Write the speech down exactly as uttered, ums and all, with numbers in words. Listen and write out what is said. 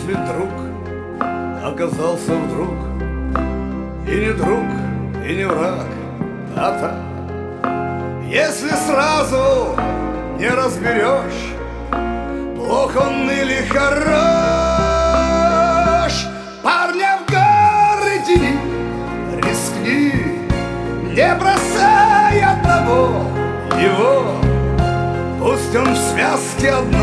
Если друг оказался вдруг и не друг, и не враг, а так, если сразу не разберешь, плох он или хорош, парня в горы тяни, рискни, не бросай одного его, пусть он в связке одной